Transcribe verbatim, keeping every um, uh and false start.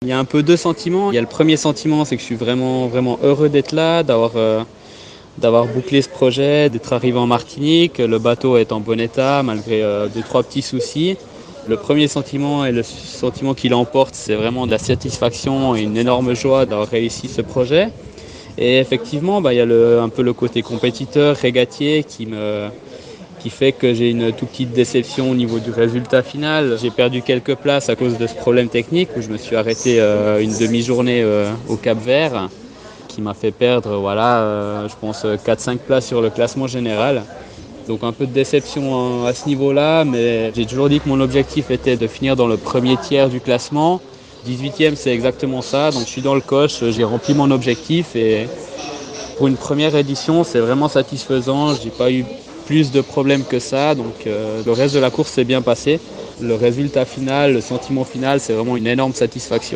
Il y a un peu deux sentiments. Il y a le premier sentiment, c'est que je suis vraiment, vraiment heureux d'être là, d'avoir, euh, d'avoir bouclé ce projet, d'être arrivé en Martinique. Le bateau est en bon état, malgré euh, deux, trois petits soucis. Le premier sentiment et le sentiment qui l'emporte, c'est vraiment de la satisfaction et une énorme joie d'avoir réussi ce projet. Et effectivement, bah, il y a le, un peu le côté compétiteur, régatier qui me... qui fait que j'ai une toute petite déception au niveau du résultat final. J'ai perdu quelques places à cause de ce problème technique où je me suis arrêté euh, une demi-journée euh, au Cap-Vert qui m'a fait perdre, voilà, euh, je pense quatre cinq places sur le classement général. Donc un peu de déception à ce niveau-là, mais j'ai toujours dit que mon objectif était de finir dans le premier tiers du classement. dix-huitième, c'est exactement ça, donc je suis dans le coche, j'ai rempli mon objectif et pour une première édition, c'est vraiment satisfaisant. Je n'ai pas eu plus de problèmes que ça, donc euh, le reste de la course s'est bien passé. Le résultat final, le sentiment final, c'est vraiment une énorme satisfaction.